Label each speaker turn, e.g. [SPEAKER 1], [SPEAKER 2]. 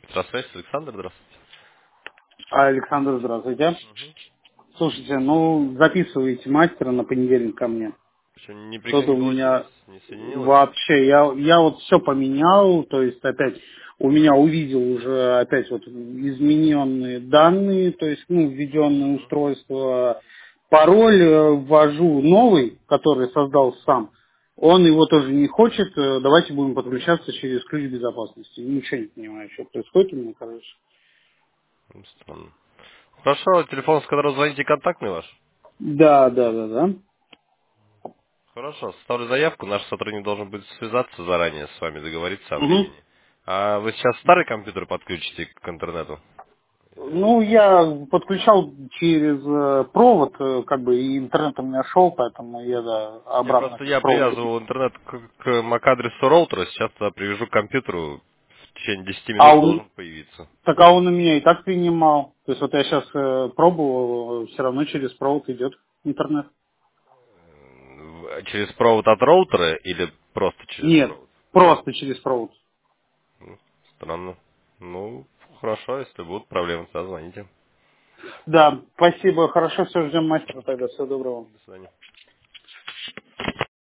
[SPEAKER 1] Здравствуйте, Александр, здравствуйте.
[SPEAKER 2] Александр, здравствуйте. Слушайте, ну, записывайте мастера на понедельник ко мне.
[SPEAKER 1] Что, не
[SPEAKER 2] Что-то у
[SPEAKER 1] приконектилось у вас,
[SPEAKER 2] меня
[SPEAKER 1] не соединилось?
[SPEAKER 2] вообще, я вот все поменял, то есть опять у меня увидел уже опять вот измененные данные, то есть, ну, введенное устройство, пароль ввожу новый, который создал сам, он его тоже не хочет, давайте будем подключаться через ключ безопасности. Ничего не понимаю, что происходит у меня, короче.
[SPEAKER 1] Странно. Хорошо, телефон, с которого звоните, контактный ваш?
[SPEAKER 2] Да, да, да, да.
[SPEAKER 1] Хорошо, составлю заявку, наш сотрудник должен будет связаться заранее с вами, договориться о
[SPEAKER 2] Мгм.
[SPEAKER 1] времени. А вы сейчас старый компьютер подключите к интернету?
[SPEAKER 2] Ну, я подключал через провод, как бы, и интернет у меня шел, поэтому я, да,
[SPEAKER 1] Не,
[SPEAKER 2] обратно
[SPEAKER 1] просто
[SPEAKER 2] через
[SPEAKER 1] я
[SPEAKER 2] провод.
[SPEAKER 1] привязывал интернет к MAC-адресу роутера, сейчас туда привяжу к компьютеру, в течение 10
[SPEAKER 2] А
[SPEAKER 1] минут
[SPEAKER 2] он,
[SPEAKER 1] должен появиться.
[SPEAKER 2] так а он у меня и так принимал. То есть вот я сейчас пробовал, все равно через провод идет интернет.
[SPEAKER 1] Через провод от роутера или просто через
[SPEAKER 2] Нет,
[SPEAKER 1] провод?
[SPEAKER 2] просто через провод.
[SPEAKER 1] Ну, странно. Ну, хорошо, если будут проблемы, тогда звоните.
[SPEAKER 2] Да, спасибо, хорошо, все, ждем мастера тогда, всего доброго.
[SPEAKER 1] До свидания.